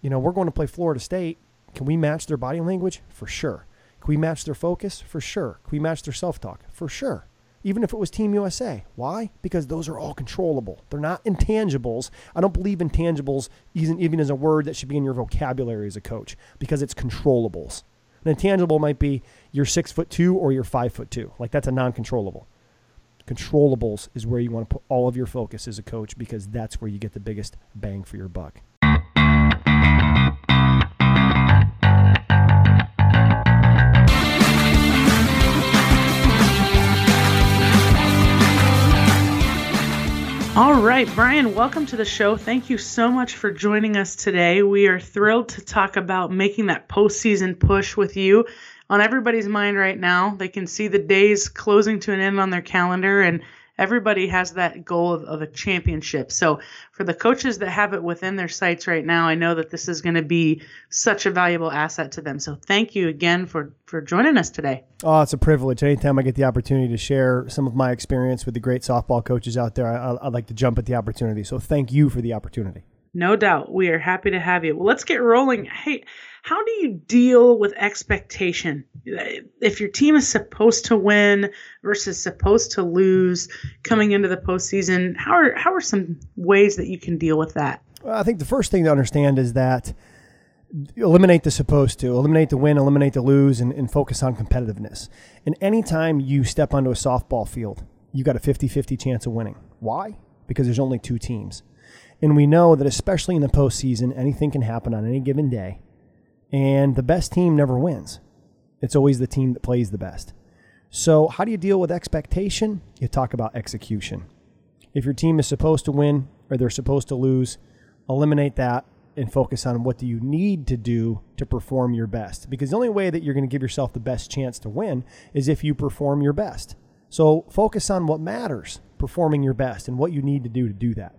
we're going to play Florida State. Can we match their body language? For sure. Can we match their focus? For sure. Can we match their self-talk? For sure. Even if it was Team USA. Why? Because those are all controllable. They're not intangibles. I don't believe intangibles even as a word that should be in your vocabulary as a coach, because it's controllables. An intangible might be you're 6'2" or you're 5'2". Like, that's a non-controllable. Controllables is where you want to put all of your focus as a coach, because that's where you get the biggest bang for your buck. All right, Brian, welcome to the show. Thank you so much for joining us today. We are thrilled to talk about making that postseason push with you. On everybody's mind right now, they can see the days closing to an end on their calendar, and everybody has that goal of a championship. So for the coaches that have it within their sights right now, I know that this is going to be such a valuable asset to them. So thank you again for joining us today. Oh, it's a privilege. Anytime I get the opportunity to share some of my experience with the great softball coaches out there, I'd like to jump at the opportunity. So thank you for the opportunity. No doubt. We are happy to have you. Well, let's get rolling. Hey, how do you deal with expectation? If your team is supposed to win versus supposed to lose coming into the postseason, how are some ways that you can deal with that? Well, I think the first thing to understand is that eliminate the supposed to, eliminate the win, eliminate the lose, and focus on competitiveness. And anytime you step onto a softball field, you got a 50-50 chance of winning. Why? Because there's only two teams. And we know that especially in the postseason, anything can happen on any given day. And the best team never wins. It's always the team that plays the best. So how do you deal with expectation? You talk about execution. If your team is supposed to win or they're supposed to lose, eliminate that and focus on what do you need to do to perform your best. Because the only way that you're going to give yourself the best chance to win is if you perform your best. So focus on what matters, performing your best, and what you need to do that.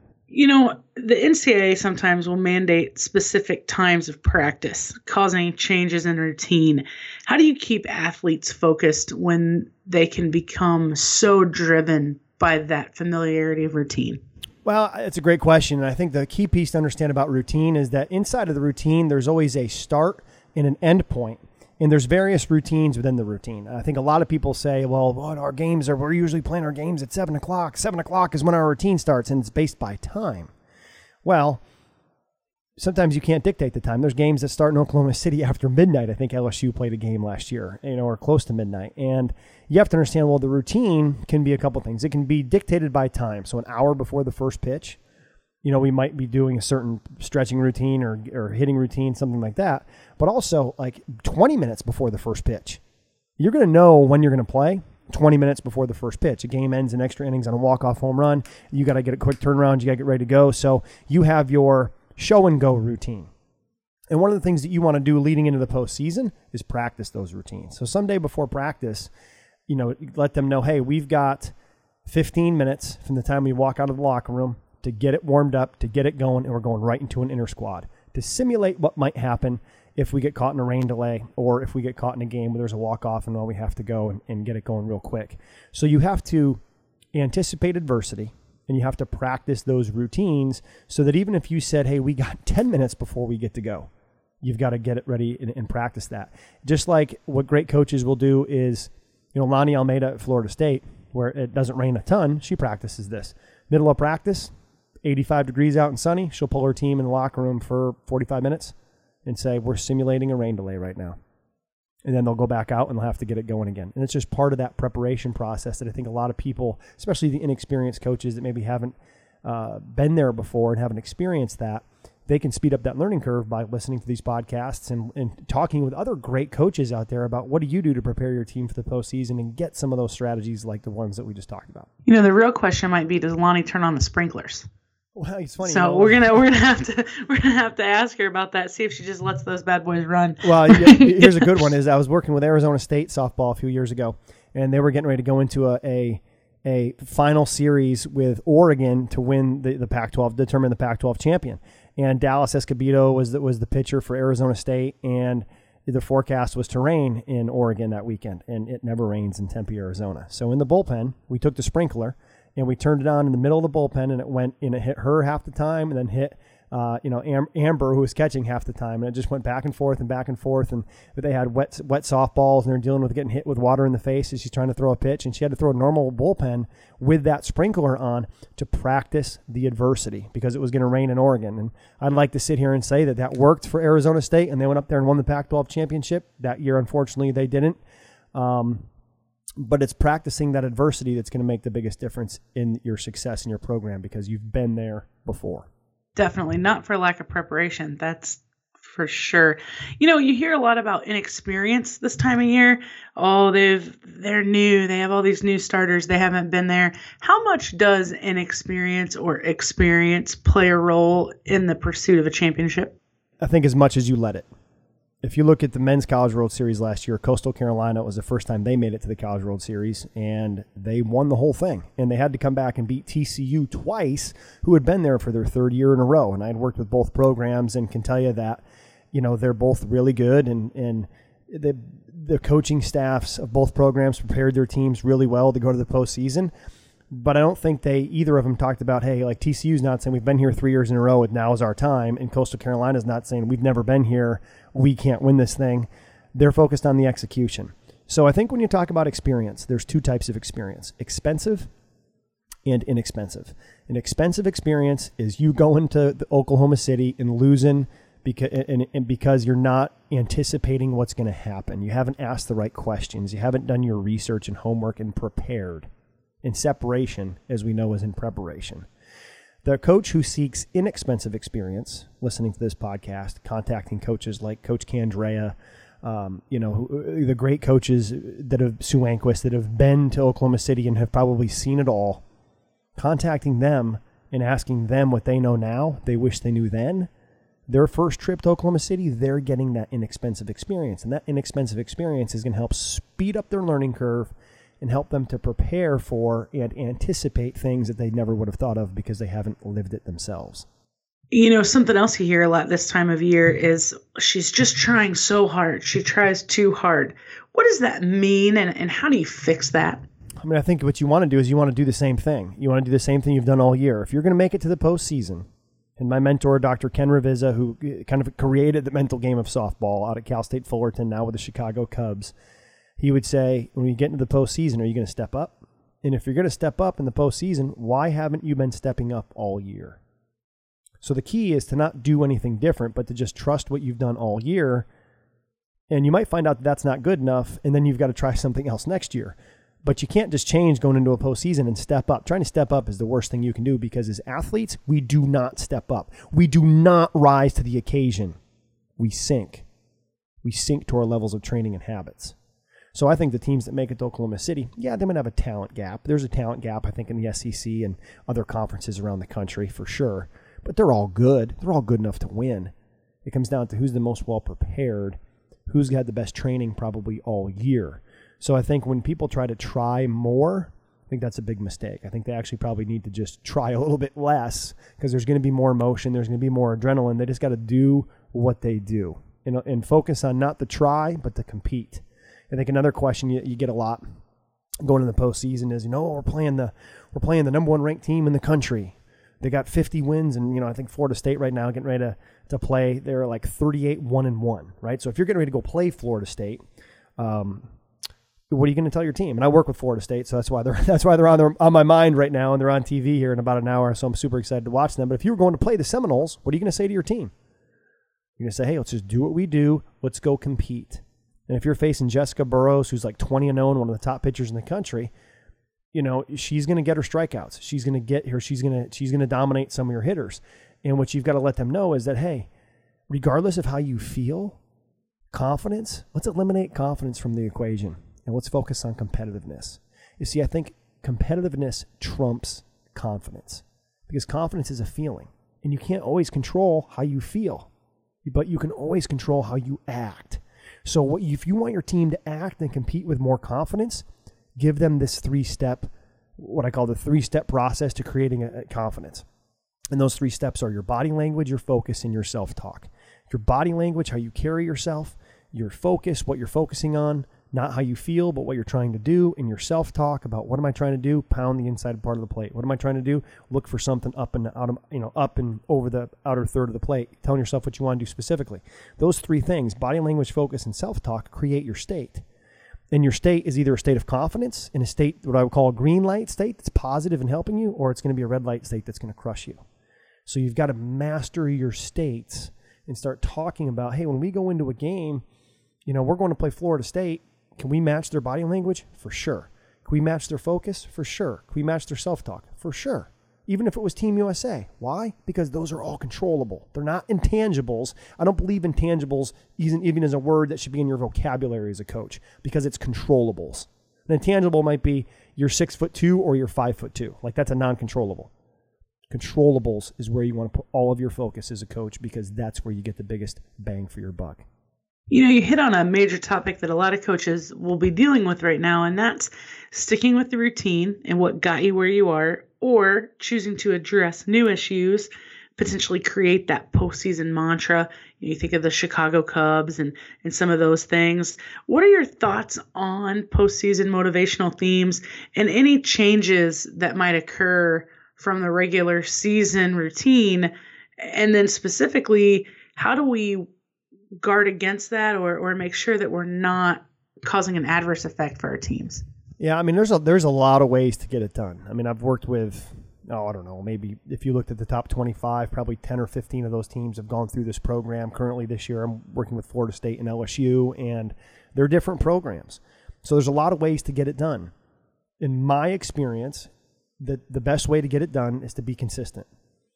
The NCAA sometimes will mandate specific times of practice, causing changes in routine. How do you keep athletes focused when they can become so driven by that familiarity of routine? Well, it's a great question. And I think the key piece to understand about routine is that inside of the routine, there's always a start and an end point. And there's various routines within the routine. I think a lot of people say, well, we're usually playing our games at 7 o'clock. 7 o'clock is when our routine starts, and it's based by time. Well, sometimes you can't dictate the time. There's games that start in Oklahoma City after midnight. I think LSU played a game last year, or close to midnight. And you have to understand, well, the routine can be a couple things. It can be dictated by time. So an hour before the first pitch, we might be doing a certain stretching routine or hitting routine, something like that. But also like 20 minutes before the first pitch. You're going to know when you're going to play 20 minutes before the first pitch. A game ends in extra innings on a walk-off home run. You got to get a quick turnaround. You got to get ready to go. So you have your show-and-go routine. And one of the things that you want to do leading into the postseason is practice those routines. So someday before practice, let them know, hey, we've got 15 minutes from the time we walk out of the locker room to get it warmed up, to get it going, and we're going right into an inter squad to simulate what might happen if we get caught in a rain delay or if we get caught in a game where there's a walk-off and we have to go and get it going real quick. So you have to anticipate adversity, and you have to practice those routines so that even if you said, hey, we got 10 minutes before we get to go, you've got to get it ready and practice that. Just like what great coaches will do is, Lonnie Almeida at Florida State, where it doesn't rain a ton, she practices this. Middle of practice, 85 degrees out and sunny, she'll pull her team in the locker room for 45 minutes and say, we're simulating a rain delay right now. And then they'll go back out and they'll have to get it going again. And it's just part of that preparation process that I think a lot of people, especially the inexperienced coaches that maybe haven't been there before and haven't experienced that, they can speed up that learning curve by listening to these podcasts and talking with other great coaches out there about what do you do to prepare your team for the postseason and get some of those strategies like the ones that we just talked about. The real question might be, does Lonnie turn on the sprinklers? Well, it's funny. So we're gonna have to ask her about that. See if she just lets those bad boys run. Well, here's a good one. Is I was working with Arizona State softball a few years ago, and they were getting ready to go into a final series with Oregon to win the Pac-12, determine the Pac-12 champion. And Dallas Escobedo was the pitcher for Arizona State, and the forecast was to rain in Oregon that weekend, and it never rains in Tempe, Arizona. So in the bullpen, we took the sprinkler and we turned it on in the middle of the bullpen, and it hit her half the time, and then hit Amber, who was catching half the time, and it just went back and forth, and but they had wet softballs, and they're dealing with getting hit with water in the face as she's trying to throw a pitch, and she had to throw a normal bullpen with that sprinkler on to practice the adversity because it was going to rain in Oregon. And I'd like to sit here and say that worked for Arizona State, and they went up there and won the Pac-12 championship. That year, unfortunately, they didn't. But it's practicing that adversity that's going to make the biggest difference in your success in your program because you've been there before. Definitely not for lack of preparation. That's for sure. You hear a lot about inexperience this time of year. Oh, they're new. They have all these new starters. They haven't been there. How much does inexperience or experience play a role in the pursuit of a championship? I think as much as you let it. If you look at the Men's College World Series last year, Coastal Carolina, it was the first time they made it to the College World Series, and they won the whole thing. And they had to come back and beat TCU twice, who had been there for their third year in a row. And I had worked with both programs and can tell you that, they're both really good, and the coaching staffs of both programs prepared their teams really well to go to the postseason. But I don't think either of them talked about, hey, like TCU's not saying we've been here 3 years in a row and now is our time. And Coastal Carolina's not saying we've never been here, we can't win this thing. They're focused on the execution. So I think when you talk about experience, there's two types of experience, expensive and inexpensive. An expensive experience is you going to Oklahoma City and losing because you're not anticipating what's going to happen. You haven't asked the right questions. You haven't done your research and homework and prepared. And separation, as we know, is in preparation. The coach who seeks inexpensive experience, listening to this podcast, contacting coaches like Coach Candrea, the great coaches Sue Anquist, that have been to Oklahoma City and have probably seen it all, contacting them and asking them what they know now, they wish they knew then. Their first trip to Oklahoma City, they're getting that inexpensive experience. And that inexpensive experience is going to help speed up their learning curve and help them to prepare for and anticipate things that they never would have thought of because they haven't lived it themselves. Something else you hear a lot this time of year is she's just trying so hard. She tries too hard. What does that mean, and how do you fix that? I think what you want to do is you want to do the same thing. You want to do the same thing you've done all year. If you're going to make it to the postseason, and my mentor, Dr. Ken Ravizza, who kind of created the mental game of softball out at Cal State Fullerton, now with the Chicago Cubs, he would say, when you get into the postseason, are you going to step up? And if you're going to step up in the postseason, why haven't you been stepping up all year? So the key is to not do anything different, but to just trust what you've done all year. And you might find out that that's not good enough, and then you've got to try something else next year. But you can't just change going into a postseason and step up. Trying to step up is the worst thing you can do because as athletes, we do not step up. We do not rise to the occasion. We sink. We sink to our levels of training and habits. So I think the teams that make it to Oklahoma City, they might have a talent gap. There's a talent gap, I think, in the SEC and other conferences around the country for sure. But they're all good. They're all good enough to win. It comes down to who's the most well-prepared, who's had the best training probably all year. So I think when people try to try more, I think that's a big mistake. I think they actually probably need to just try a little bit less because there's going to be more emotion. There's going to be more adrenaline. They just got to do what they do and focus on not to try, but to compete. I think another question you get a lot going in the postseason is, we're playing the number one ranked team in the country. They got 50 wins, and I think Florida State right now getting ready to play. They're like 38-1-1, right? So if you're getting ready to go play Florida State, what are you going to tell your team? And I work with Florida State, so that's why they're on my mind right now, and they're on TV here in about an hour. So I'm super excited to watch them. But if you were going to play the Seminoles, what are you going to say to your team? You're going to say, hey, let's just do what we do. Let's go compete. And if you're facing Jessica Burrows, who's like 20-0, one of the top pitchers in the country, she's going to get her strikeouts. She's going to get her. She's going to dominate some of your hitters. And what you've got to let them know is that, hey, regardless of how you feel, confidence, let's eliminate confidence from the equation and let's focus on competitiveness. You see, I think competitiveness trumps confidence because confidence is a feeling, and you can't always control how you feel, but you can always control how you act. So if you want your team to act and compete with more confidence, give them this what I call the three-step process to creating a confidence. And those 3 steps are your body language, your focus, and your self-talk. Your body language, how you carry yourself, your focus, what you're focusing on, not how you feel, but what you're trying to do, in your self-talk about what am I trying to do? Pound the inside part of the plate. What am I trying to do? Look for something up and out of, up and over the outer third of the plate. Telling yourself what you want to do specifically. Those three things, body language, focus, and self-talk, create your state. And your state is either a state of confidence, in a state, what I would call a green light state that's positive and helping you, or it's going to be a red light state that's going to crush you. So you've got to master your states and start talking about, hey, when we go into a game, we're going to play Florida State. Can we match their body language? For sure. Can we match their focus? For sure. Can we match their self-talk? For sure. Even if it was Team USA. Why? Because those are all controllable. They're not intangibles. I don't believe intangibles even as a word that should be in your vocabulary as a coach, because it's controllables. An intangible might be you're 6'2" or you're 5'2". Like, that's a non-controllable. Controllables is where you want to put all of your focus as a coach, because that's where you get the biggest bang for your buck. You hit on a major topic that a lot of coaches will be dealing with right now, and that's sticking with the routine and what got you where you are, or choosing to address new issues, potentially create that postseason mantra. You think of the Chicago Cubs and some of those things. What are your thoughts on postseason motivational themes and any changes that might occur from the regular season routine? And then specifically, how do we guard against that or make sure that we're not causing an adverse effect for our teams? Yeah, there's a lot of ways to get it done. I've worked with, I don't know, maybe if you looked at the top 25, probably 10 or 15 of those teams have gone through this program. Currently this year, I'm working with Florida State and LSU, and they're different programs. So there's a lot of ways to get it done. In my experience, the best way to get it done is to be consistent.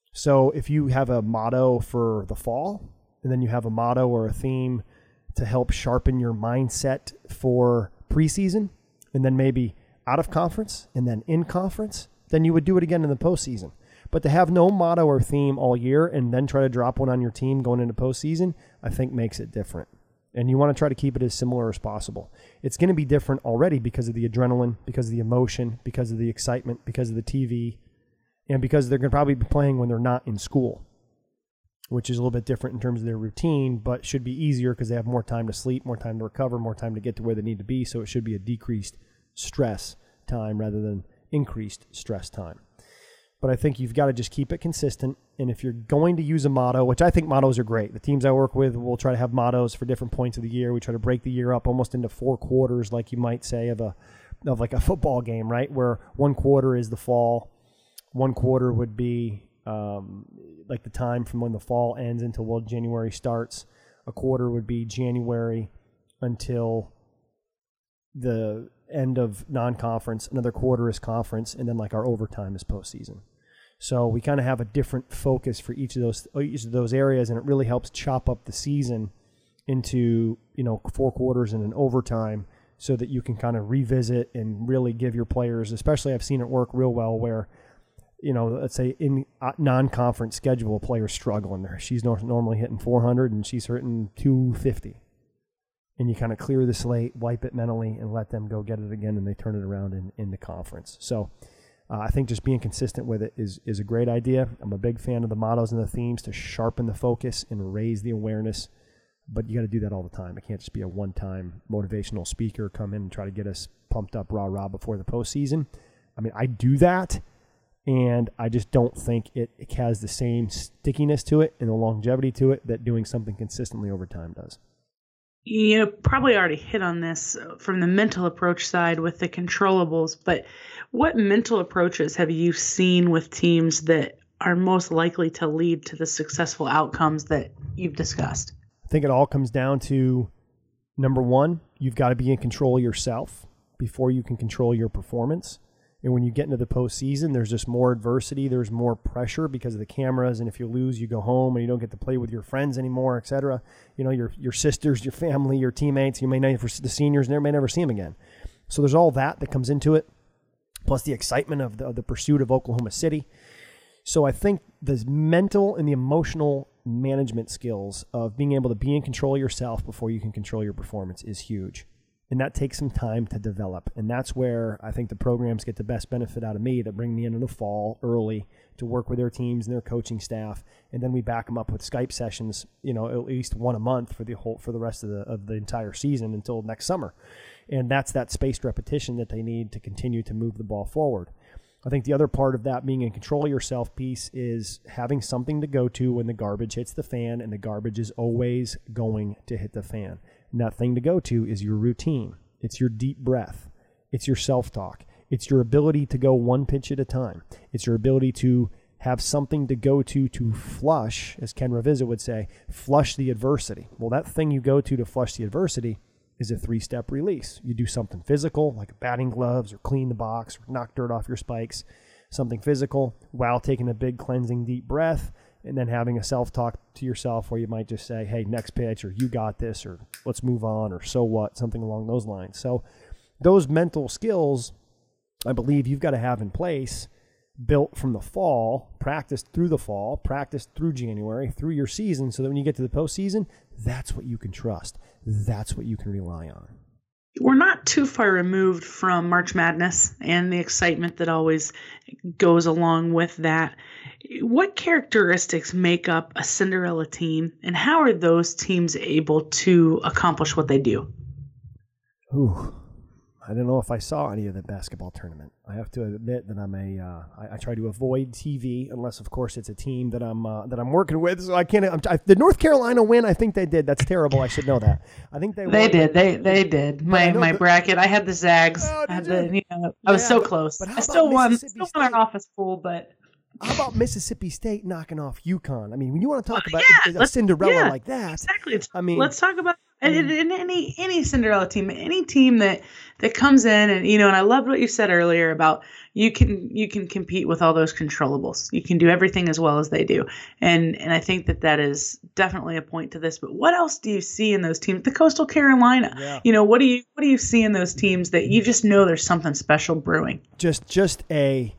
So if you have a motto for the fall, and then you have a motto or a theme to help sharpen your mindset for preseason, and then maybe out of conference, and then in conference, then you would do it again in the postseason. But to have no motto or theme all year and then try to drop one on your team going into postseason, I think makes it different. And you want to try to keep it as similar as possible. It's going to be different already because of the adrenaline, because of the emotion, because of the excitement, because of the TV, and because they're going to probably be playing when they're not in school, which is a little bit different in terms of their routine, but should be easier because they have more time to sleep, more time to recover, more time to get to where they need to be. So it should be a decreased stress time rather than increased stress time. But I think you've got to just keep it consistent. And if you're going to use a motto, which I think mottos are great. The teams I work with will try to have mottos for different points of the year. We try to break the year up almost into 4 quarters, like you might say, of like a football game, right? Where one quarter is the fall. One quarter would be like the time from when the fall ends until January starts. A quarter would be January until the end of non-conference. Another quarter is conference, and then like our overtime is postseason. So we kind of have a different focus for each of those areas, and it really helps chop up the season into 4 quarters and an overtime, so that you can kind of revisit and really give your players, especially I've seen it work real well where, let's say in non-conference schedule, a player's struggling there. She's normally hitting 400 and she's hitting 250. And you kind of clear the slate, wipe it mentally, and let them go get it again, and they turn it around in the conference. So I think just being consistent with it is a great idea. I'm a big fan of the mottos and the themes to sharpen the focus and raise the awareness. But you got to do that all the time. It can't just be a one-time motivational speaker come in and try to get us pumped up rah-rah before the postseason. I do that, and I just don't think it has the same stickiness to it and the longevity to it that doing something consistently over time does. You probably already hit on this from the mental approach side with the controllables, but what mental approaches have you seen with teams that are most likely to lead to the successful outcomes that you've discussed? I think it all comes down to, number one, you've got to be in control of yourself before you can control your performance. And when you get into the postseason, there's just more adversity. There's more pressure because of the cameras. And if you lose, you go home and you don't get to play with your friends anymore, et cetera. Your sisters, your family, your teammates, you may never, the seniors, may never see them again. So there's all that comes into it, plus the excitement of the pursuit of Oklahoma City. So I think the mental and the emotional management skills of being able to be in control of yourself before you can control your performance is huge. And that takes some time to develop. And that's where I think the programs get the best benefit out of me, that bring me into the fall early to work with their teams and their coaching staff. And then we back them up with Skype sessions, at least one a month for the rest of the entire season until next summer. And that's that spaced repetition that they need to continue to move the ball forward. I think the other part of that being in control of yourself piece is having something to go to when the garbage hits the fan, and the garbage is always going to hit the fan. And that thing to go to is your routine. It's your deep breath. It's your self-talk. It's your ability to go one pitch at a time. It's your ability to have something to go to flush, as Ken Ravizza would say, flush the adversity. Well, that thing you go to flush the adversity is a 3-step release. You do something physical, like batting gloves or clean the box or knock dirt off your spikes, something physical while taking a big cleansing deep breath, and then having a self-talk to yourself where you might just say, hey, next pitch, or you got this, or let's move on, or so what, something along those lines. So those mental skills, I believe you've got to have in place, built from the fall, practiced through the fall, practiced through January, through your season, so that when you get to the postseason, that's what you can trust. That's what you can rely on. We're not too far removed from March Madness and the excitement that always goes along with that. What characteristics make up a Cinderella team, and how are those teams able to accomplish what they do? Ooh, I don't know if I saw any of the basketball tournament. I have to admit that I try to avoid TV unless, of course, it's a team that I'm working with. So I can't. Did North Carolina win? I think they did. That's terrible. I should know that. I think they did. They did. My bracket. I had the Zags. Oh, I was so close. I still won. Still won our office pool, but. How about Mississippi State knocking off UConn? I mean, when you want to talk about a Cinderella like that, exactly. I mean, let's talk about any Cinderella team, any team that comes in, and and I loved what you said earlier about you can compete with all those controllables. You can do everything as well as they do, and I think that is definitely a point to this. But what else do you see in those teams? The Coastal Carolina, what do you see in those teams that you just know there's something special brewing? Just a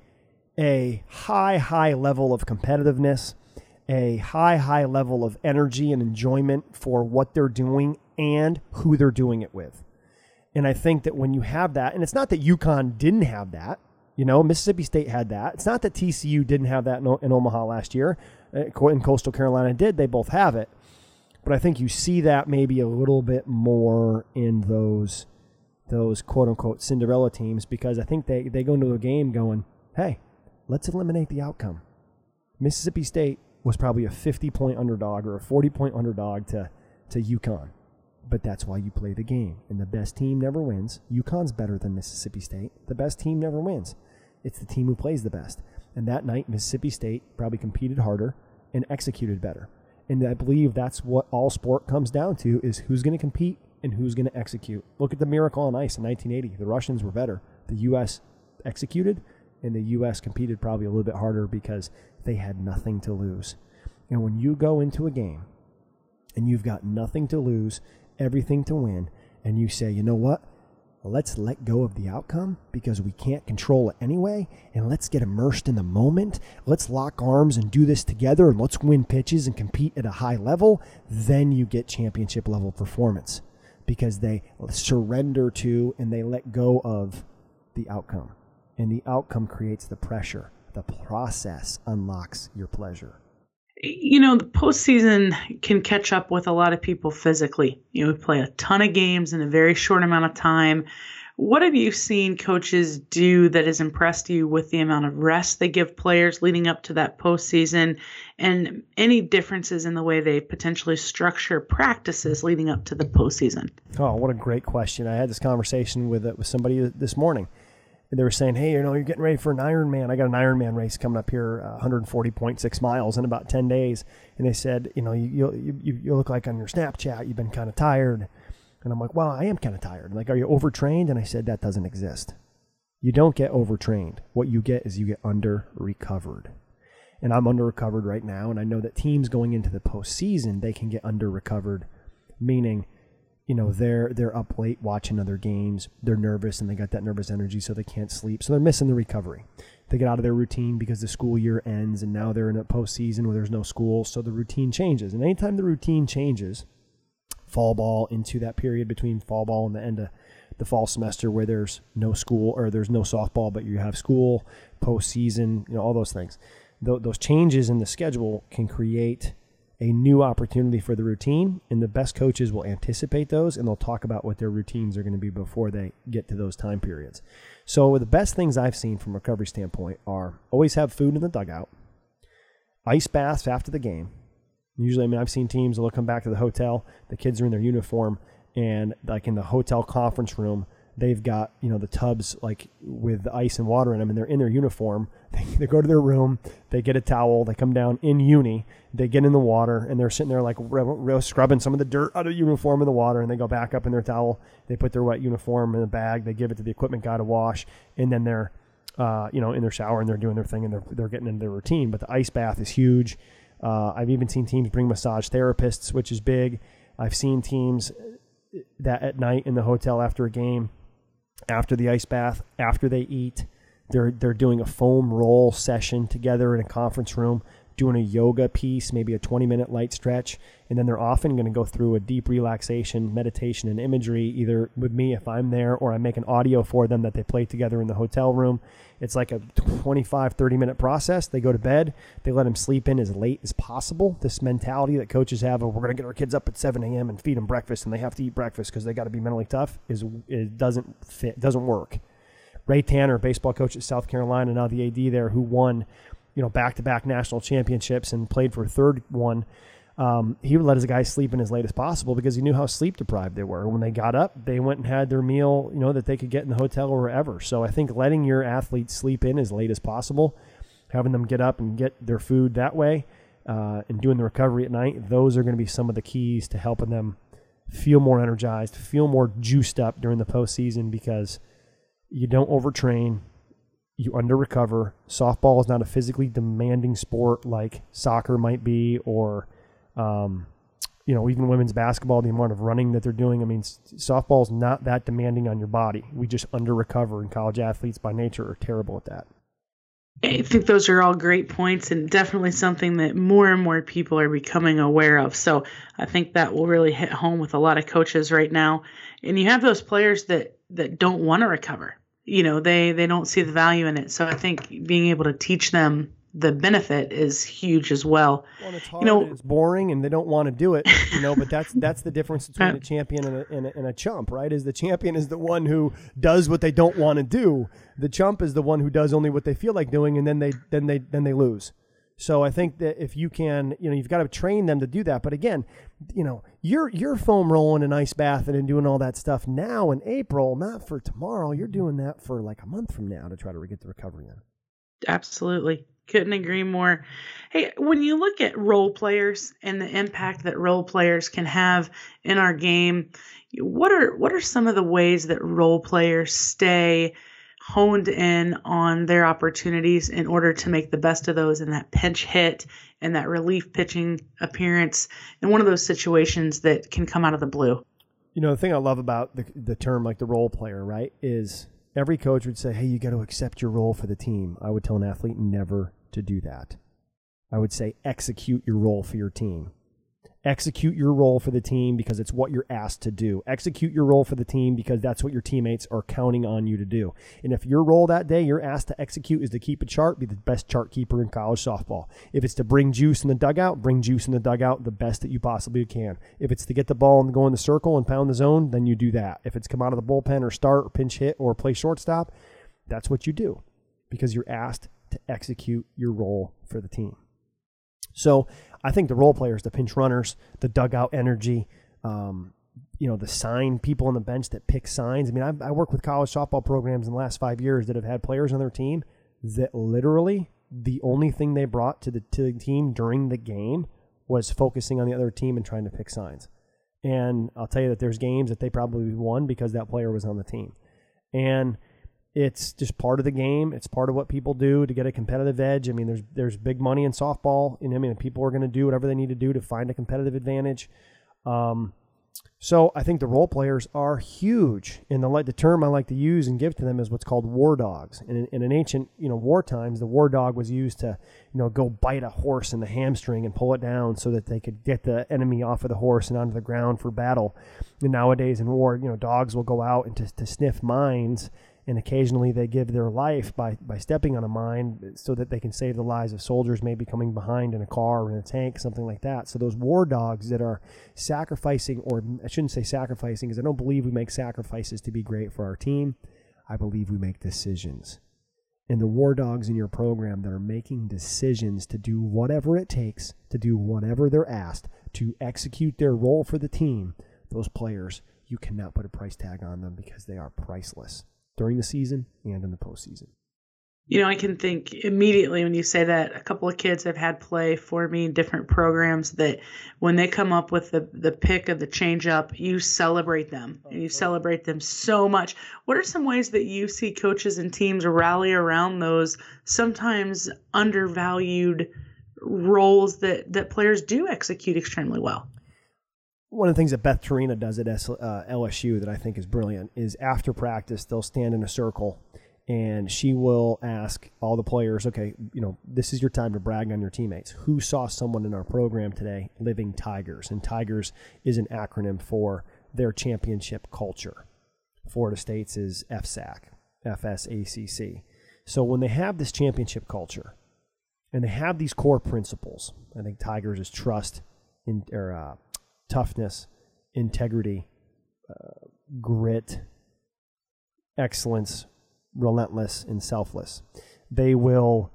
high level of competitiveness, a high level of energy and enjoyment for what they're doing and who they're doing it with. And I think that when you have that, and it's not that UConn didn't have that, Mississippi State had that. It's not that TCU didn't have that in Omaha last year, and Coastal Carolina did. They both have it. But I think you see that maybe a little bit more in those quote-unquote Cinderella teams, because I think they go into a game going, hey, let's eliminate the outcome. Mississippi State was probably a 50-point underdog or a 40-point underdog to UConn. But that's why you play the game. And the best team never wins. UConn's better than Mississippi State. The best team never wins. It's the team who plays the best. And that night, Mississippi State probably competed harder and executed better. And I believe that's what all sport comes down to, is who's going to compete and who's going to execute. Look at the Miracle on Ice in 1980. The Russians were better. The U.S. executed, and the U.S. competed probably a little bit harder because they had nothing to lose. And when you go into a game and you've got nothing to lose, everything to win, and you say, you know what? Let's let go of the outcome because we can't control it anyway, and let's get immersed in the moment. Let's lock arms and do this together, and let's win pitches and compete at a high level. Then you get championship level performance because they surrender to and they let go of the outcome. And the outcome creates the pressure. The process unlocks your pleasure. The postseason can catch up with a lot of people physically. We play a ton of games in a very short amount of time. What have you seen coaches do that has impressed you with the amount of rest they give players leading up to that postseason, and any differences in the way they potentially structure practices leading up to the postseason? Oh, what a great question. I had this conversation with somebody this morning. They were saying, hey, you're getting ready for an Ironman. I got an Ironman race coming up here, 140.6 miles in about 10 days. And they said, you look like on your Snapchat, you've been kind of tired. And I'm like, well, I am kind of tired. Like, are you overtrained? And I said, that doesn't exist. You don't get overtrained. What you get is you get under-recovered. And I'm under-recovered right now. And I know that teams going into the postseason, they can get under-recovered, meaning they're up late watching other games. They're nervous, and they got that nervous energy, so they can't sleep. So they're missing the recovery. They get out of their routine because the school year ends, and now they're in a postseason where there's no school, so the routine changes. And anytime the routine changes, fall ball into that period between fall ball and the end of the fall semester where there's no school or there's no softball, but you have school, postseason, all those things. Those changes in the schedule can create a new opportunity for the routine, and the best coaches will anticipate those, and they'll talk about what their routines are going to be before they get to those time periods. So the best things I've seen from a recovery standpoint are always have food in the dugout, ice baths after the game. Usually, I've seen teams that will come back to the hotel, the kids are in their uniform, and like in the hotel conference room, they've got, the tubs like with ice and water in them, and they're in their uniform. They go to their room, they get a towel, they come down in uni, they get in the water, and they're sitting there like scrubbing some of the dirt out of the uniform in the water, and they go back up in their towel. They put their wet uniform in a bag, they give it to the equipment guy to wash, and then they're, in their shower, and they're doing their thing, and they're getting into their routine. But the ice bath is huge. I've even seen teams bring massage therapists, which is big. I've seen teams that at night in the hotel after a game, after the ice bath, after they eat, they're doing a foam roll session together in a conference room, doing a yoga piece, maybe a 20-minute light stretch, and then they're often going to go through a deep relaxation, meditation, and imagery, either with me if I'm there, or I make an audio for them that they play together in the hotel room. It's like a 25, 30-minute process. They go to bed. They let them sleep in as late as possible. This mentality that coaches have of we're going to get our kids up at 7 a.m. and feed them breakfast, and they have to eat breakfast because they got to be mentally tough, doesn't work. Ray Tanner, baseball coach at South Carolina, now the AD there, who won back-to-back national championships and played for a third one, he would let his guys sleep in as late as possible because he knew how sleep-deprived they were. When they got up, they went and had their meal, that they could get in the hotel or wherever. So I think letting your athletes sleep in as late as possible, having them get up and get their food that way, and doing the recovery at night, those are going to be some of the keys to helping them feel more energized, feel more juiced up during the postseason, because you don't overtrain, you under-recover. Softball is not a physically demanding sport like soccer might be, or even women's basketball, the amount of running that they're doing. Softball is not that demanding on your body. We just under-recover, and college athletes by nature are terrible at that. I think those are all great points, and definitely something that more and more people are becoming aware of. So I think that will really hit home with a lot of coaches right now. And you have those players that don't want to recover. They don't see the value in it. So I think being able to teach them the benefit is huge as well. Well, it's hard, it's boring, and they don't want to do it, but that's the difference between a champion and a chump, right? Is the champion is the one who does what they don't want to do. The chump is the one who does only what they feel like doing, and then they lose. So I think that if you can, you've got to train them to do that. But again, you're foam rolling and ice bathing and doing all that stuff now in April, not for tomorrow. You're doing that for like a month from now to try to get the recovery in. Absolutely. Couldn't agree more. Hey, when you look at role players and the impact that role players can have in our game, what are some of the ways that role players stay honed in on their opportunities in order to make the best of those in that pinch hit and that relief pitching appearance in one of those situations that can come out of the blue? The thing I love about the term, like the role player, right, is every coach would say, hey, you got to accept your role for the team. I would tell an athlete never to do that. I would say execute your role for your team. Execute your role for the team because it's what you're asked to do. Execute your role for the team because that's what your teammates are counting on you to do. And if your role that day you're asked to execute is to keep a chart, be the best chart keeper in college softball. If it's to bring juice in the dugout, bring juice in the dugout the best that you possibly can. If it's to get the ball and go in the circle and pound the zone, then you do that. If it's come out of the bullpen or start or pinch hit or play shortstop, that's what you do because you're asked to execute your role for the team. So I think the role players, the pinch runners, the dugout energy, the sign people on the bench that pick signs. I work with college softball programs in the last 5 years that have had players on their team that literally the only thing they brought to the team during the game was focusing on the other team and trying to pick signs. And I'll tell you that there's games that they probably won because that player was on the team. And it's just part of the game. It's part of what people do to get a competitive edge. There's big money in softball, and people are going to do whatever they need to do to find a competitive advantage. So I think the role players are huge. And the term I like to use and give to them is what's called war dogs. And in an ancient, war times, the war dog was used to, go bite a horse in the hamstring and pull it down so that they could get the enemy off of the horse and onto the ground for battle. And nowadays in war, dogs will go out and to sniff mines and occasionally they give their life by stepping on a mine so that they can save the lives of soldiers maybe coming behind in a car or in a tank, something like that. So those war dogs that are sacrificing, or I shouldn't say sacrificing, because I don't believe we make sacrifices to be great for our team. I believe we make decisions. And the war dogs in your program that are making decisions to do whatever it takes, to do whatever they're asked, to execute their role for the team, those players, you cannot put a price tag on them because they are priceless during the season and in the postseason. I can think immediately when you say that, a couple of kids have had play for me in different programs that when they come up with the pick of the change up, you celebrate them and you celebrate them so much. What are some ways that you see coaches and teams rally around those sometimes undervalued roles that players do execute extremely well? One of the things that Beth Torina does at LSU that I think is brilliant is after practice, they'll stand in a circle and she will ask all the players, okay, this is your time to brag on your teammates. Who saw someone in our program today living Tigers? And Tigers is an acronym for their championship culture. Florida State's is FSAC, FSACC. So when they have this championship culture and they have these core principles, I think Tigers is trust, toughness, integrity, grit, excellence, relentless, and selfless. They will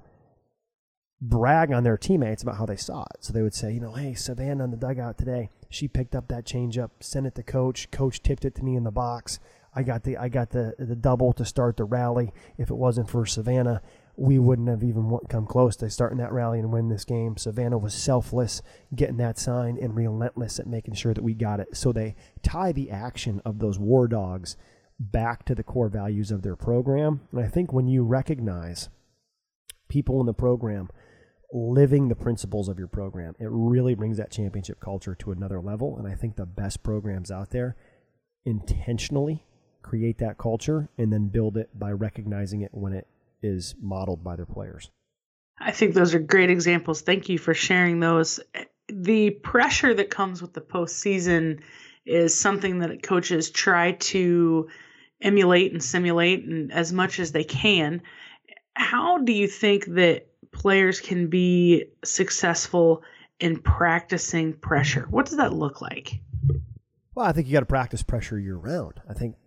brag on their teammates about how they saw it. So they would say, hey, Savannah in the dugout today, she picked up that changeup, sent it to coach. Coach tipped it to me in the box. I got the double to start the rally. If it wasn't for Savannah, we wouldn't have even come close to starting that rally and win this game. Savannah was selfless, getting that sign, and relentless at making sure that we got it. So they tie the action of those war dogs back to the core values of their program. And I think when you recognize people in the program living the principles of your program, it really brings that championship culture to another level. And I think the best programs out there intentionally create that culture and then build it by recognizing it when it is modeled by their players. I think those are great examples. Thank you for sharing those. The pressure that comes with the postseason is something that coaches try to emulate and simulate and as much as they can. How do you think that players can be successful in practicing pressure? What does that look like? Well, I think you got to practice pressure year round. I think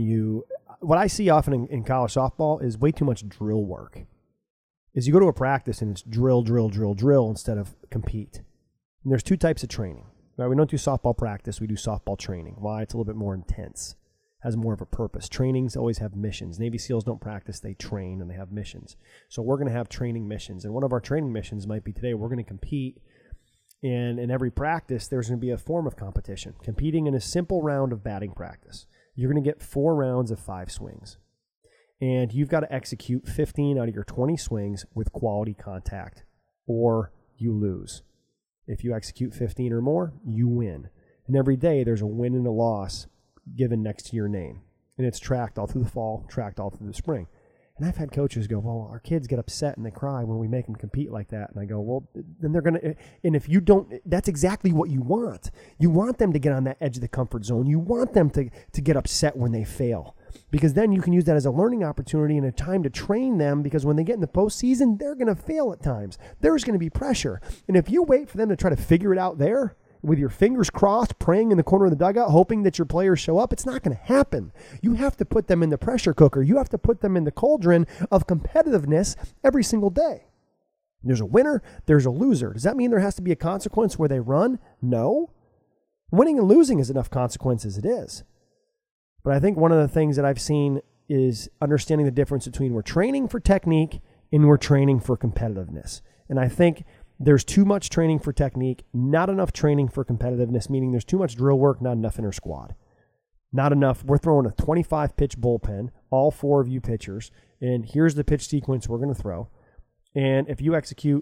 what I see often in college softball is way too much drill work. Is you go to a practice and it's drill, drill, drill, drill instead of compete. And there's two types of training. Right? We don't do softball practice, we do softball training. Why? It's a little bit more intense. Has more of a purpose. Trainings always have missions. Navy SEALs don't practice, they train and they have missions. So we're going to have training missions. And one of our training missions might be today, we're going to compete. And in every practice, there's going to be a form of competition. Competing in a simple round of batting practice. You're going to get 4 rounds of 5 swings. And you've got to execute 15 out of your 20 swings with quality contact, or you lose. If you execute 15 or more, you win. And every day there's a win and a loss given next to your name. And it's tracked all through the fall, tracked all through the spring. And I've had coaches go, well, our kids get upset and they cry when we make them compete like that. And I go, well, then they're going to, and if you don't, that's exactly what you want. You want them to get on that edge of the comfort zone. You want them to get upset when they fail. Because then you can use that as a learning opportunity and a time to train them, because when they get in the postseason, they're going to fail at times. There's going to be pressure. And if you wait for them to try to figure it out there, with your fingers crossed, praying in the corner of the dugout, hoping that your players show up, it's not going to happen. You have to put them in the pressure cooker. You have to put them in the cauldron of competitiveness every single day. There's a winner, there's a loser. Does that mean there has to be a consequence where they run? No. Winning and losing is enough consequence as it is. But I think one of the things that I've seen is understanding the difference between we're training for technique and we're training for competitiveness. And I think there's too much training for technique, not enough training for competitiveness, meaning there's too much drill work, not enough inner squad. Not enough. We're throwing a 25-pitch bullpen, all 4 of you pitchers, and here's the pitch sequence we're going to throw. And if you execute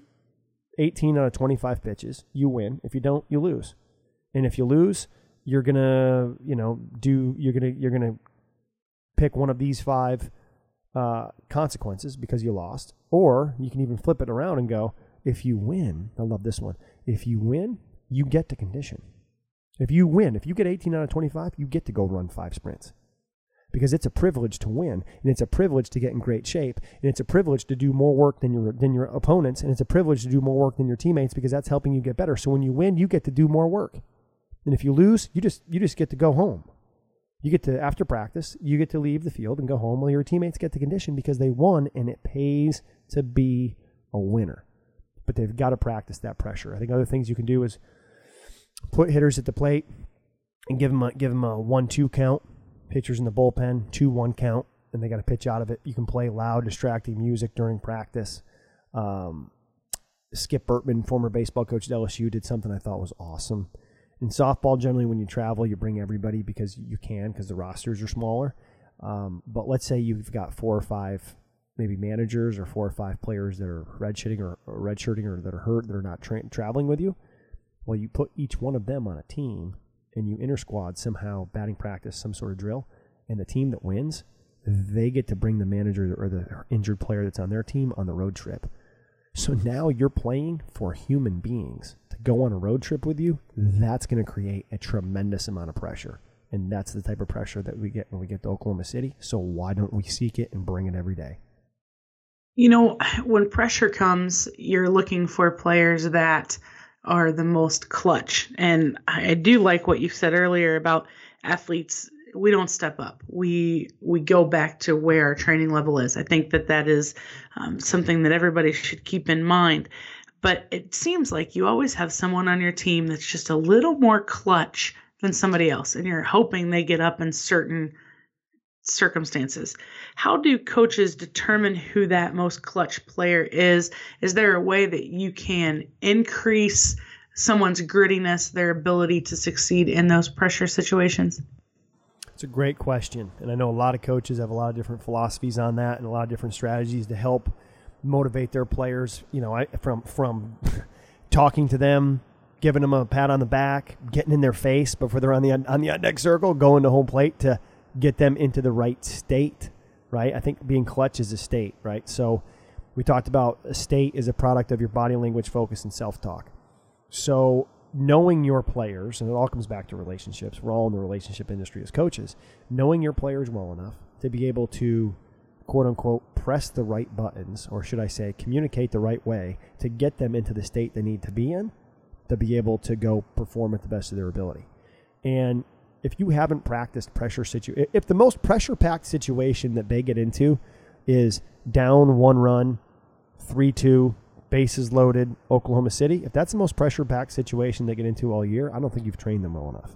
18 out of 25 pitches, you win. If you don't, you lose. And if you lose, you're going to, you're going to pick one of these 5 consequences because you lost. Or you can even flip it around and go, if you win, I love this one. If you win, you get to condition. If you win, if you get 18 out of 25, you get to go run 5 sprints. because it's a privilege to win, and it's a privilege to get in great shape, and it's a privilege to do more work than your opponents, and it's a privilege to do more work than your teammates because that's helping you get better. So when you win, you get to do more work. And if you lose, you just get to go home. You get to, after practice, you get to leave the field and go home while your teammates get the condition because they won, and it pays to be a winner. But they've got to practice that pressure. I think other things you can do is put hitters at the plate and give them a 1-2 count. Pitchers in the bullpen, 2-1 count, and they got to pitch out of it. You can play loud, distracting music during practice. Skip Bertman, former baseball coach at LSU, did something I thought was awesome. In softball, generally when you travel, you bring everybody because you can, because the rosters are smaller. But let's say you've got 4 or 5 maybe managers or 4 or 5 players that are redshirting or that are hurt, that are not traveling with you. Well, you put each one of them on a team and you inter-squad somehow, batting practice, some sort of drill, and the team that wins, they get to bring the manager or the injured player that's on their team on the road trip. So now you're playing for human beings. To go on a road trip with you, that's going to create a tremendous amount of pressure. And that's the type of pressure that we get when we get to Oklahoma City. So why don't we seek it and bring it every day? You know, when pressure comes, you're looking for players that are the most clutch. And I do like what you said earlier about athletes. We don't step up. We go back to where our training level is. I think that is something that everybody should keep in mind. But it seems like you always have someone on your team that's just a little more clutch than somebody else, and you're hoping they get up in certain circumstances. How do coaches determine who that most clutch player is? Is there a way that you can increase someone's grittiness, their ability to succeed in those pressure situations? It's a great question, and I know a lot of coaches have a lot of different philosophies on that and a lot of different strategies to help motivate their players. You know, from talking to them, giving them a pat on the back, getting in their face before they're on the on-deck circle, going to home plate to get them into the right state, right? I think being clutch is a state, right? So we talked about a state is a product of your body language, focus, and self-talk. So knowing your players, and it all comes back to relationships. We're all in the relationship industry as coaches. Knowing your players well enough to be able to, quote unquote, press the right buttons, or should I say communicate the right way to get them into the state they need to be in to be able to go perform at the best of their ability. And if you haven't practiced pressure if the most pressure-packed situation that they get into is down 1 run, 3-2, bases loaded, Oklahoma City, if that's the most pressure-packed situation they get into all year, I don't think you've trained them well enough.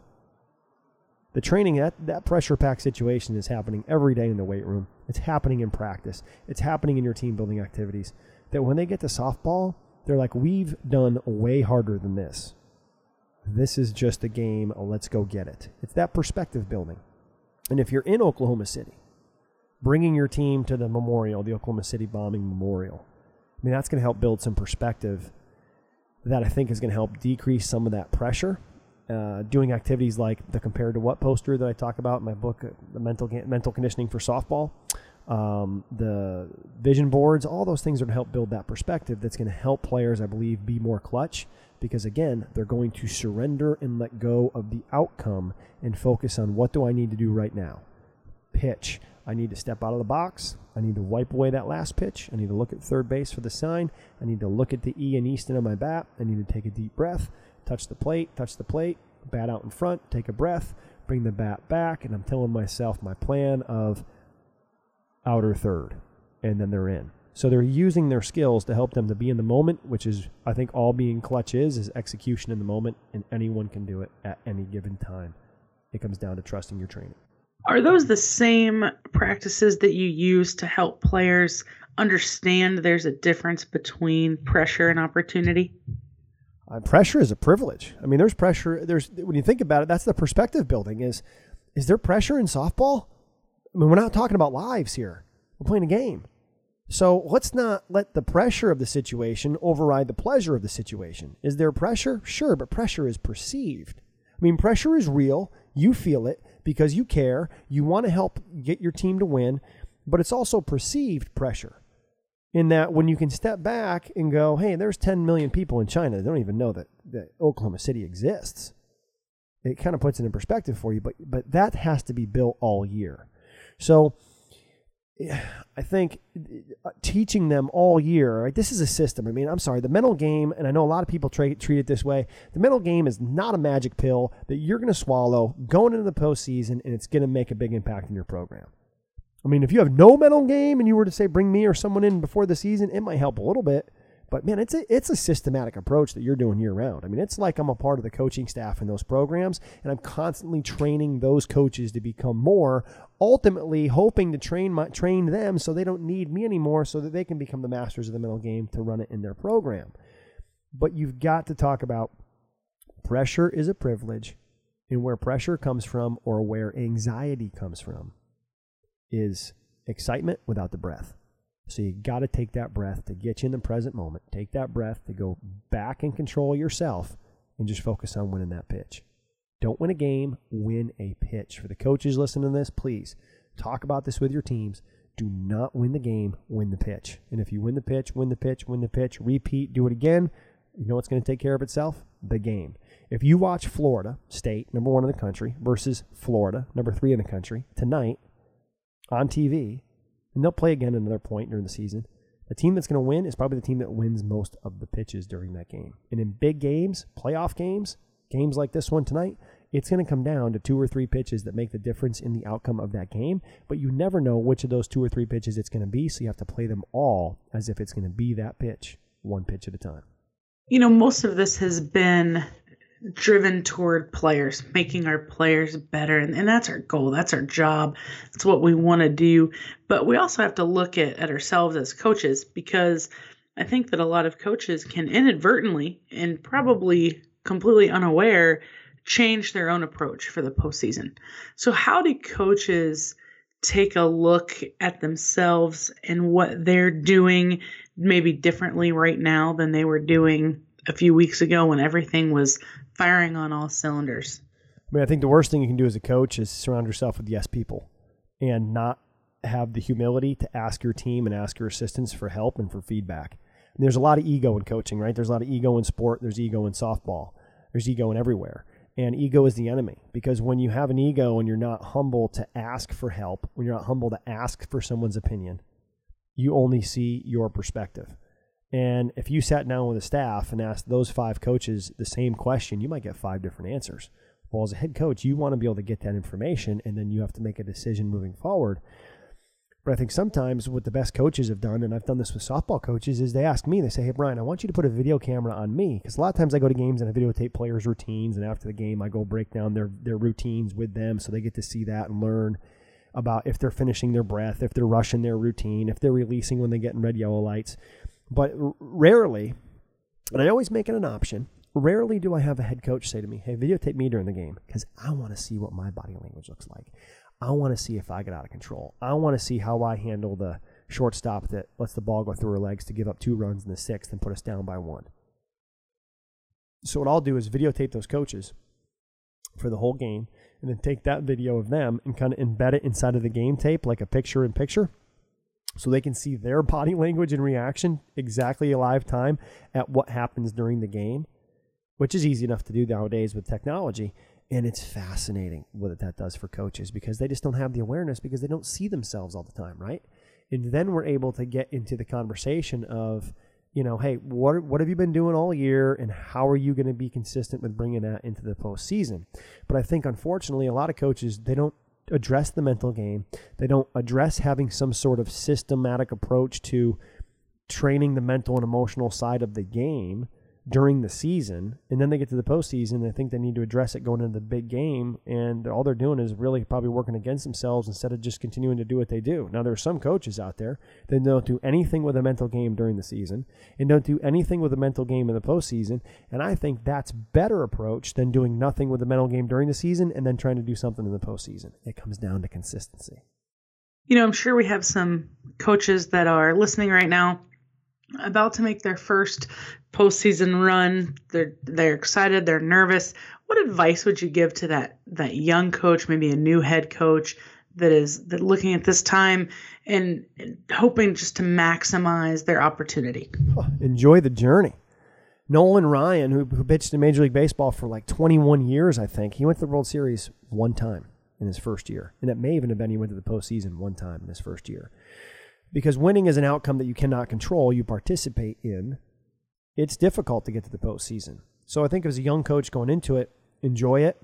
The training, that pressure-packed situation is happening every day in the weight room. It's happening in practice. It's happening in your team-building activities. That when they get to softball, they're like, we've done way harder than this. This is just a game. Let's go get it. It's that perspective building. And if you're in Oklahoma City, bringing your team to the memorial, the Oklahoma City bombing memorial, I mean, that's going to help build some perspective that I think is going to help decrease some of that pressure. Doing activities like the Compared to What poster that I talk about in my book, the mental conditioning for softball, the vision boards, all those things are going to help build that perspective that's going to help players, I believe, be more clutch because, again, they're going to surrender and let go of the outcome and focus on what do I need to do right now. Pitch. I need to step out of the box. I need to wipe away that last pitch. I need to look at third base for the sign. I need to look at the E and Easton on my bat. I need to take a deep breath, touch the plate, bat out in front, take a breath, bring the bat back, and I'm telling myself my plan of outer third, and then they're in. So they're using their skills to help them to be in the moment, which is, I think, all being clutch is execution in the moment, and anyone can do it at any given time. It comes down to trusting your training. Are those the same practices that you use to help players understand there's a difference between pressure and opportunity? Pressure is a privilege. I mean, there's pressure. When you think about it, that's the perspective building. Is there pressure in softball? I mean, we're not talking about lives here. We're playing a game. So let's not let the pressure of the situation override the pleasure of the situation. Is there pressure? Sure, but pressure is perceived. I mean, pressure is real. You feel it because you care. You want to help get your team to win, but it's also perceived pressure in that when you can step back and go, hey, there's 10 million people in China that don't even know that Oklahoma City exists. It kind of puts it in perspective for you, but that has to be built all year. So I think teaching them all year, right, this is a system. I mean, I'm sorry, the mental game, and I know a lot of people treat it this way, the mental game is not a magic pill that you're going to swallow going into the postseason, and it's going to make a big impact in your program. I mean, if you have no mental game and you were to say bring me or someone in before the season, it might help a little bit. But, man, it's a systematic approach that you're doing year-round. I mean, it's like I'm a part of the coaching staff in those programs, and I'm constantly training those coaches to become more, ultimately hoping to train them so they don't need me anymore so that they can become the masters of the mental game to run it in their program. But you've got to talk about pressure is a privilege, and where pressure comes from or where anxiety comes from is excitement without the breath. So you got to take that breath to get you in the present moment. Take that breath to go back and control yourself and just focus on winning that pitch. Don't win a game, win a pitch. For the coaches listening to this, please talk about this with your teams. Do not win the game, win the pitch. And if you win the pitch, win the pitch, win the pitch, repeat, do it again, you know what's going to take care of itself? The game. If you watch Florida State, number 1 in the country, versus Florida, number 3 in the country, tonight on TV, and they'll play again another point during the season, the team that's going to win is probably the team that wins most of the pitches during that game. And in big games, playoff games, games like this one tonight, it's going to come down to 2 or 3 pitches that make the difference in the outcome of that game. But you never know which of those 2 or 3 pitches it's going to be, so you have to play them all as if it's going to be that pitch, one pitch at a time. You know, most of this has been driven toward players, making our players better. And that's our goal. That's our job. That's what we want to do. But we also have to look at ourselves as coaches, because I think that a lot of coaches can inadvertently and probably completely unaware change their own approach for the postseason. So how do coaches take a look at themselves and what they're doing maybe differently right now than they were doing a few weeks ago when everything was firing on all cylinders? I mean, I think the worst thing you can do as a coach is surround yourself with yes people and not have the humility to ask your team and ask your assistants for help and for feedback. And there's a lot of ego in coaching, right? There's a lot of ego in sport. There's ego in softball. There's ego in everywhere. And ego is the enemy, because when you have an ego and you're not humble to ask for help, when you're not humble to ask for someone's opinion, you only see your perspective. And if you sat down with a staff and asked those 5 coaches the same question, you might get 5 different answers. Well, as a head coach, you want to be able to get that information, and then you have to make a decision moving forward. But I think sometimes what the best coaches have done, and I've done this with softball coaches, is they ask me, they say, hey, Brian, I want you to put a video camera on me. Because a lot of times I go to games and I videotape players' routines, and after the game I go break down their routines with them so they get to see that and learn about if they're finishing their breath, if they're rushing their routine, if they're releasing when they get in red, yellow lights. But rarely, and I always make it an option, rarely do I have a head coach say to me, hey, videotape me during the game, because I want to see what my body language looks like. I want to see if I get out of control. I want to see how I handle the shortstop that lets the ball go through her legs to give up 2 runs in the 6th and put us down by 1. So what I'll do is videotape those coaches for the whole game, and then take that video of them and kind of embed it inside of the game tape like a picture-in-picture, so they can see their body language and reaction exactly a live time at what happens during the game, which is easy enough to do nowadays with technology. And it's fascinating what that does for coaches, because they just don't have the awareness, because they don't see themselves all the time, right? And then we're able to get into the conversation of, you know, hey, what have you been doing all year, and how are you going to be consistent with bringing that into the postseason? But I think, unfortunately, a lot of coaches, they don't address the mental game. They don't address having some sort of systematic approach to training the mental and emotional side of the game during the season, and then they get to the postseason. They think they need to address it going into the big game, and all they're doing is really probably working against themselves instead of just continuing to do what they do. Now, there are some coaches out there that don't do anything with a mental game during the season and don't do anything with a mental game in the postseason, and I think that's better approach than doing nothing with a mental game during the season and then trying to do something in the postseason. It comes down to consistency. You know, I'm sure we have some coaches that are listening right now about to make their first postseason run. They're excited, they're nervous. What advice would you give to that young coach, maybe a new head coach that looking at this time and hoping just to maximize their opportunity? Enjoy the journey. Nolan Ryan, who pitched in Major League Baseball for like 21 years, I think, he went to the World Series one time. in his first year. And it may even have been he went to the postseason one time in his first year. Because winning is an outcome that you cannot control, you participate in. It's difficult to get to the postseason. So I think as a young coach going into it, enjoy it.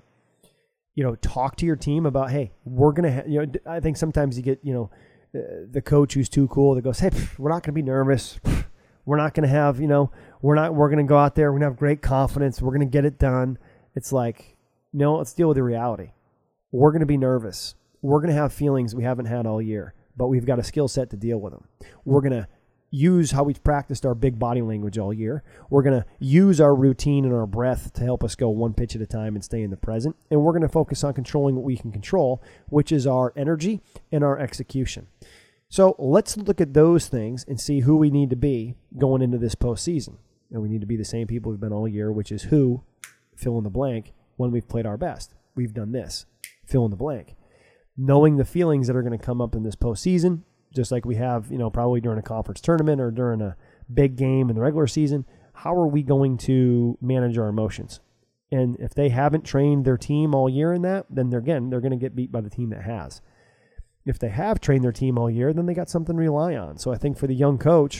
Talk to your team about, hey, we're going to, I think sometimes you get, the coach who's too cool that goes, hey, we're not going to be nervous. We're not going to have, we're going to go out there. We're going to have great confidence. We're going to get it done. It's like, no, let's deal with the reality. We're going to be nervous. We're going to have feelings we haven't had all year, but we've got a skill set to deal with them. We're going to use how we've practiced our big body language all year. We're going to use our routine and our breath to help us go one pitch at a time and stay in the present. And we're going to focus on controlling what we can control, which is our energy and our execution. So let's look at those things and see who we need to be going into this postseason. And we need to be the same people we've been all year, which is who, fill in the blank, when we've played our best. We've done this, fill in the blank. Knowing the feelings that are going to come up in this postseason, just like we have, probably during a conference tournament or during a big game in the regular season, how are we going to manage our emotions? And if they haven't trained their team all year in that, then they're going to get beat by the team that has. If they have trained their team all year, then they got something to rely on. So I think for the young coach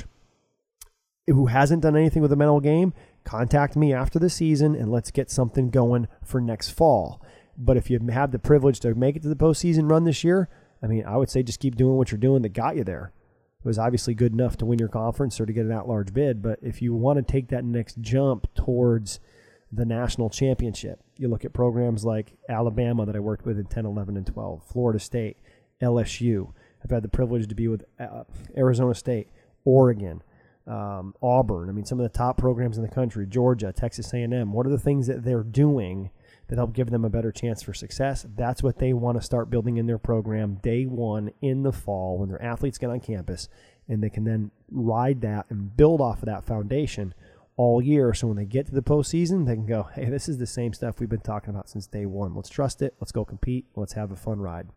who hasn't done anything with the mental game, contact me after the season and let's get something going for next fall. But if you have the privilege to make it to the postseason run this year, I would say just keep doing what you're doing that got you there. It was obviously good enough to win your conference or to get an at-large bid, but if you want to take that next jump towards the national championship, you look at programs like Alabama that I worked with in 10, 11, and 12, Florida State, LSU. I've had the privilege to be with Arizona State, Oregon, Auburn. Some of the top programs in the country, Georgia, Texas A&M. What are the things that they're doing that help give them a better chance for success? That's what they want to start building in their program day one in the fall when their athletes get on campus, and they can then ride that and build off of that foundation all year. So when they get to the postseason, they can go, hey, this is the same stuff we've been talking about since day one. Let's trust it. Let's go compete. Let's have a fun ride.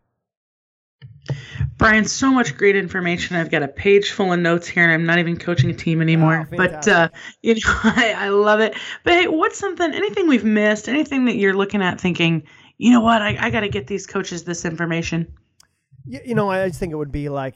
Brian, so much great information. I've got a page full of notes here, and I'm not even coaching a team anymore. But I love it. But hey, anything we've missed, anything that you're looking at thinking, you know what, I got to get these coaches this information? I just think it would be like,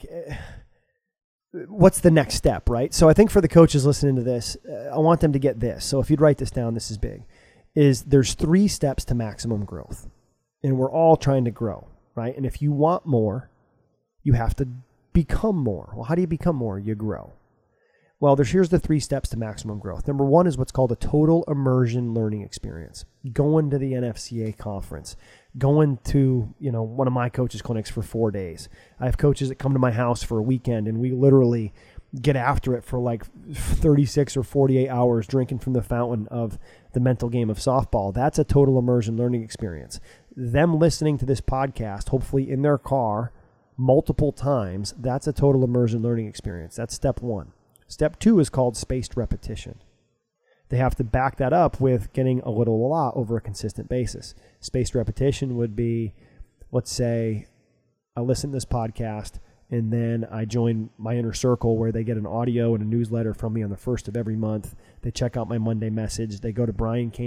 what's the next step, right? So I think for the coaches listening to this, I want them to get this. So if you'd write this down, this is big, there's 3 steps to maximum growth, and we're all trying to grow. Right? And if you want more, you have to become more. Well, how do you become more? You grow. Well, here's the 3 steps to maximum growth. Number 1 is what's called a total immersion learning experience. Going to the NFCA conference, going to, one of my coaches' clinics for 4 days. I have coaches that come to my house for a weekend, and we literally get after it for like 36 or 48 hours drinking from the fountain of the mental game of softball. That's a total immersion learning experience. Them listening to this podcast, hopefully in their car, multiple times, that's a total immersion learning experience. That's step 1. Step 2 is called spaced repetition. They have to back that up with getting a lot over a consistent basis. Spaced repetition would be, let's say, I listen to this podcast, and then I join my inner circle where they get an audio and a newsletter from me on the 1st of every month. They check out my Monday message. They go to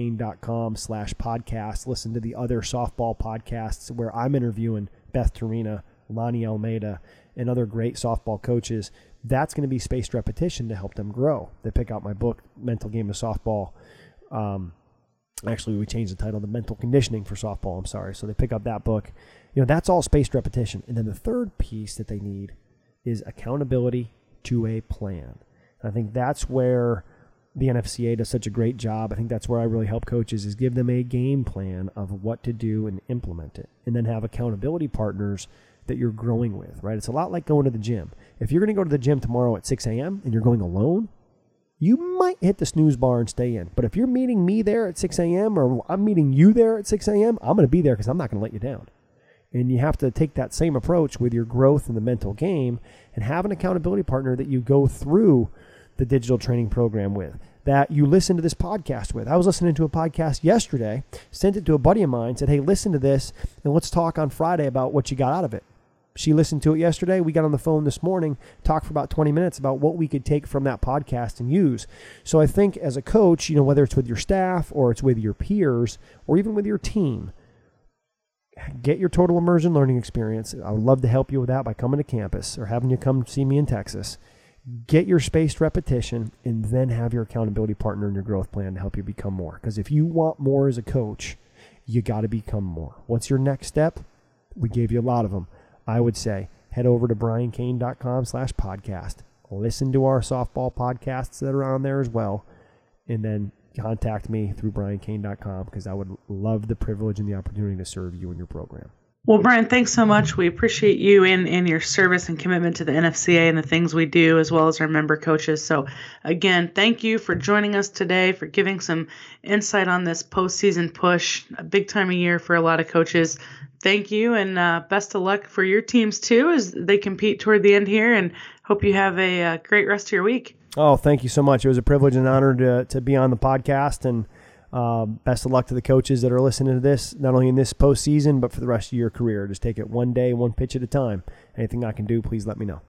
briankane.com/podcast, listen to the other softball podcasts where I'm interviewing Beth Torina, Lonnie Almeida, and other great softball coaches. That's going to be spaced repetition to help them grow. They pick out my book, Mental Game of Softball. Actually, we changed the title to Mental Conditioning for Softball. I'm sorry. So they pick up that book. That's all spaced repetition. And then the third piece that they need is accountability to a plan. And I think that's where the NFCA does such a great job. I think that's where I really help coaches, is give them a game plan of what to do and implement it. And then have accountability partners that you're growing with, right? It's a lot like going to the gym. If you're going to go to the gym tomorrow at 6 a.m. and you're going alone, you might hit the snooze bar and stay in. But if you're meeting me there at 6 a.m. or I'm meeting you there at 6 a.m., I'm going to be there because I'm not going to let you down. And you have to take that same approach with your growth in the mental game and have an accountability partner that you go through the digital training program with, that you listen to this podcast with. I was listening to a podcast yesterday, sent it to a buddy of mine, said, hey, listen to this, and let's talk on Friday about what you got out of it. She listened to it yesterday. We got on the phone this morning, talked for about 20 minutes about what we could take from that podcast and use. So I think as a coach, whether it's with your staff or it's with your peers or even with your team, get your total immersion learning experience. I would love to help you with that by coming to campus or having you come see me in Texas. Get your spaced repetition, and then have your accountability partner in your growth plan to help you become more. Because if you want more as a coach, you got to become more. What's your next step? We gave you a lot of them. I would say head over to briankane.com/podcast. Listen to our softball podcasts that are on there as well. And then contact me through briankane.com, because I would love the privilege and the opportunity to serve you in your program. Well, Brian, thanks so much. We appreciate you in your service and commitment to the NFCA and the things we do, as well as our member coaches. So, again, thank you for joining us today, for giving some insight on this postseason push, a big time of year for a lot of coaches. Thank you, and best of luck for your teams, too, as they compete toward the end here, and hope you have a great rest of your week. Oh, thank you so much. It was a privilege and honor to be on the podcast, and best of luck to the coaches that are listening to this, not only in this postseason, but for the rest of your career. Just take it one day, one pitch at a time. Anything I can do, please let me know.